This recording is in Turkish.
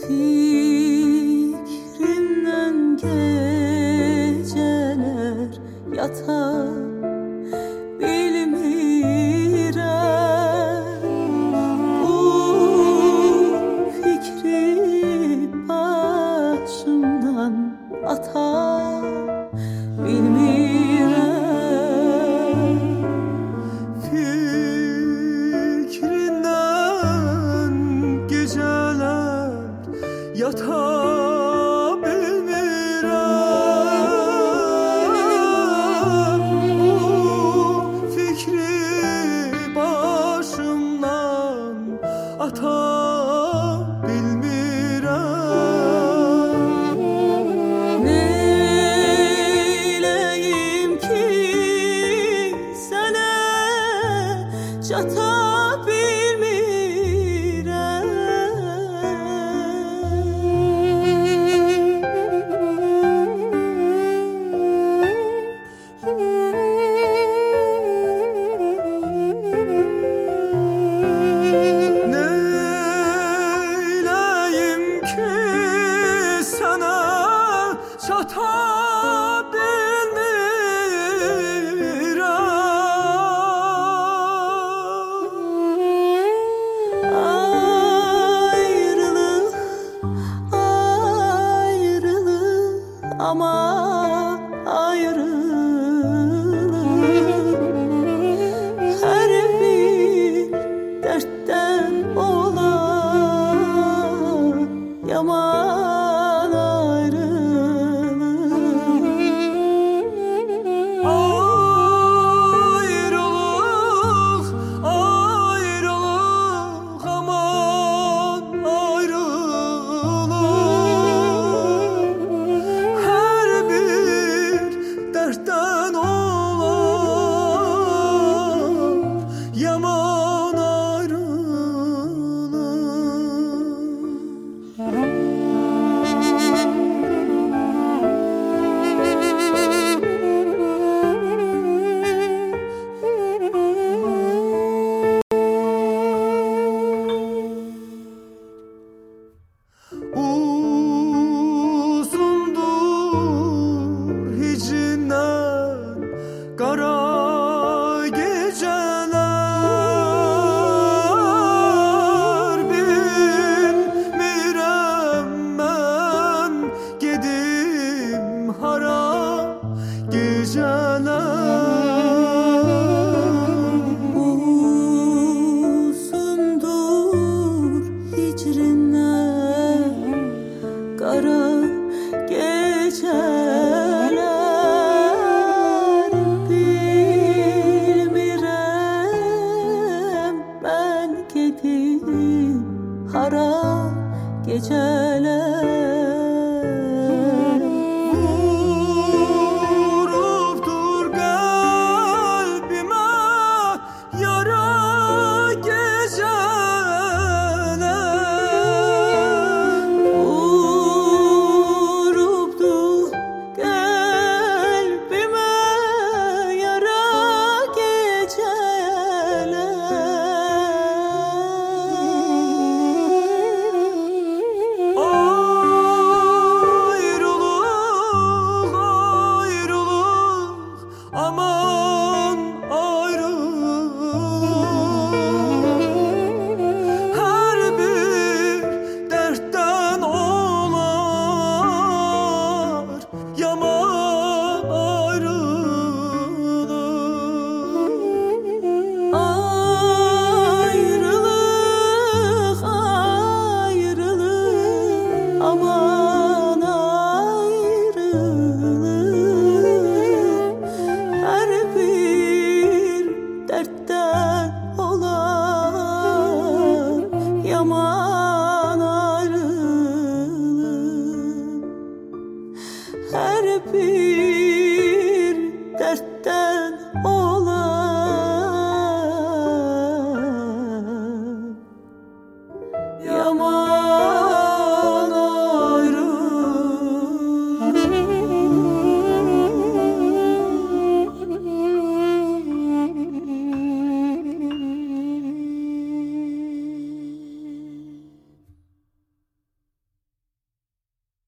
Fikrinden geceler yatar bilmirəm. Bu fikri başımdan atar bilmirəm. Fikrinden geceler yata bilmirəm. Bu fikri başımdan ata bilmirəm. Neyleyim ki sənə çata Neyleyim ki sana çata bilmirəm. Ayrılık, ayrılık ama ayrılık her bir dertten olan yaman ayrılık. Ayrılık, ayrılık, aman ayrılık her bir dertten olan yaman uzundur hicrinden kara geceler. Bilmirəm mən gedim hara geceler. Uzundur hicrinden kara geceler. Bilmirəm ben gedim hara geceler.